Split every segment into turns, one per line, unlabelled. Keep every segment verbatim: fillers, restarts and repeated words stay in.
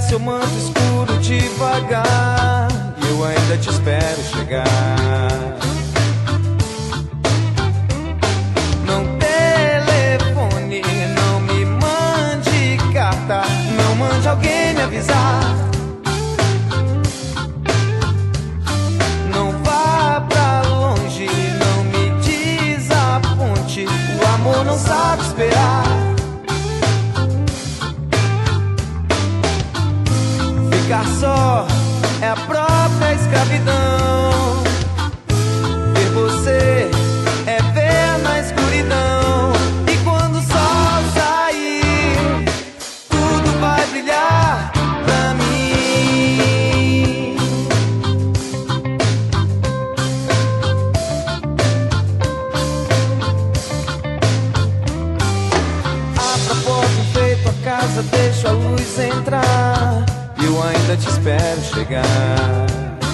seu manto escuro devagar, e eu ainda te espero chegar. Não telefone, não me mande carta, não mande alguém me avisar. Não vá pra longe, não me desaponte, o amor não sabe esperar. Ficar só é a própria escravidão. Ver você é ver na escuridão. E quando o sol sair, tudo vai brilhar pra mim. Abra a porta, enfeito a casa, deixo a luz entrar, eu ainda te espero chegar.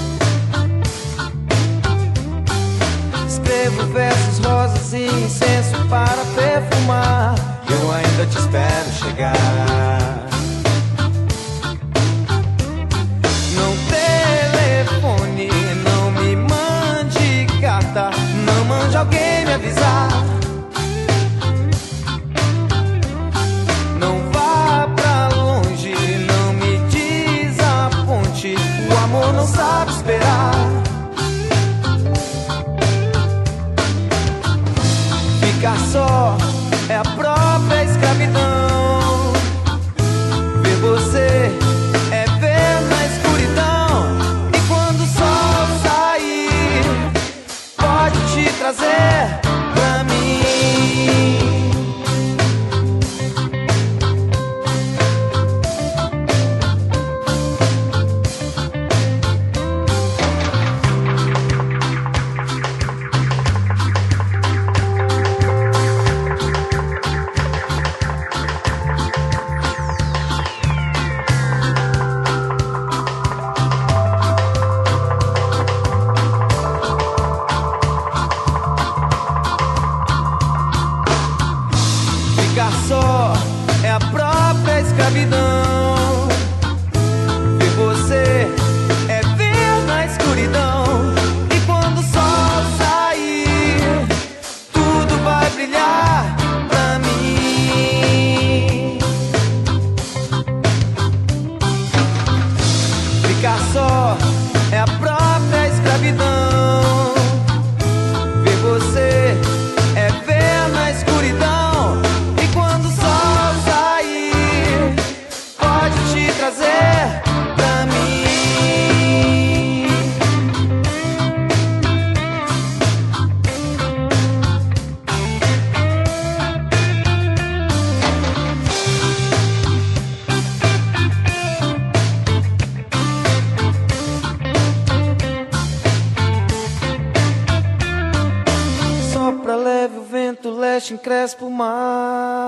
Escrevo versos, rosas e incenso para perfumar, eu ainda te espero chegar. Não telefone, não me mande carta, não mande alguém me avisar. Não vá pra longe, não me desaponte, o amor não sabe esperar. Ficar só é a própria escravidão. Ver você é ver na escuridão. E quando o sol sair, pode te trazer pra mim. Ficar só é a própria escravidão. Ver você é ver na escuridão. E quando o sol sair, tudo vai brilhar pra mim. Ficar só é a própria escravidão. Ver você é ver na escuridão. Trazer pra mim. Sopra leve o vento leste, encrespa o mar.